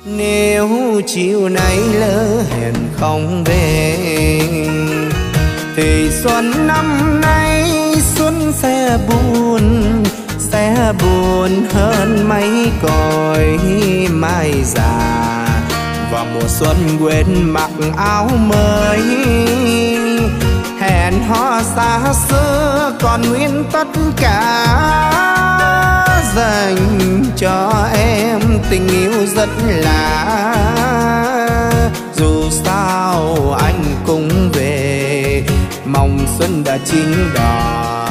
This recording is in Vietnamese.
Nếu chiều nay lỡ hẹn không về thì xuân năm nay xuân sẽ buồn hơn mấy cõi mai già. Và mùa xuân quên mặc áo mới, hẹn hò xa xưa còn nguyên tất cả, dành cho em tình yêu rất lạ. Dù sao anh cũng về, mong xuân đã chín đỏ